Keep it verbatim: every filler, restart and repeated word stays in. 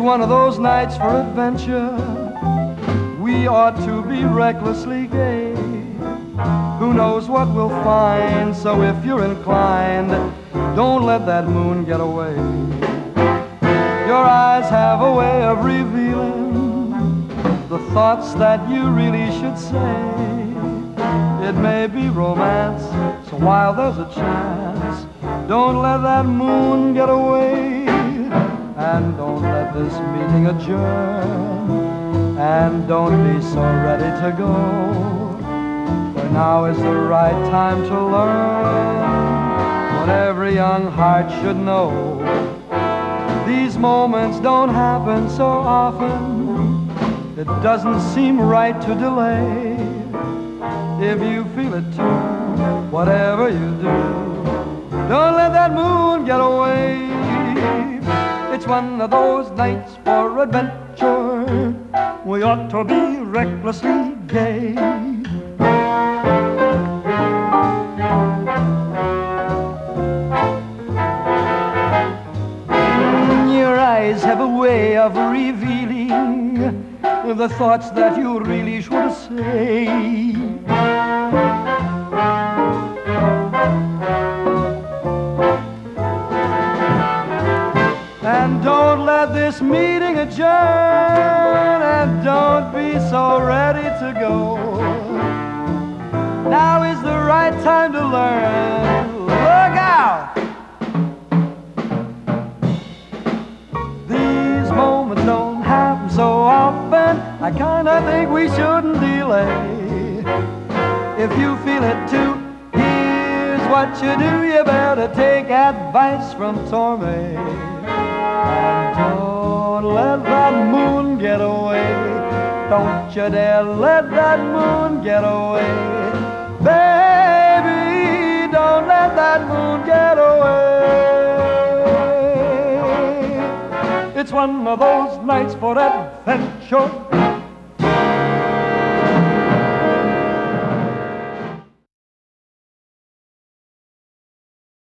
one of those nights for adventure. We ought to be recklessly gay. Who knows what we'll find? So if you're inclined, don't let that moon get away. Your eyes have a way of revealing the thoughts that you really should say. It may be romance, so while there's a chance, don't let that moon get away. And don't let this meeting adjourn, and don't be so ready to go, for now is the right time to learn what every young heart should know. These moments don't happen so often, it doesn't seem right to delay. If you feel it too, whatever you do, don't let that moon get away. It's one of those nights for adventure. We ought to be recklessly gay. Your eyes have a way of revealing the thoughts that you really should say. And don't let this meeting adjourn, and don't be so ready to go. Now is the right time to learn. Look out! These moments don't happen so often, I kinda think we shouldn't delay. If you feel it too, here's what you do. You better take advice from Torme. And don't let that moon get away. Don't you dare let that moon get away. Baby, don't let that moon get away. It's one of those nights for adventure.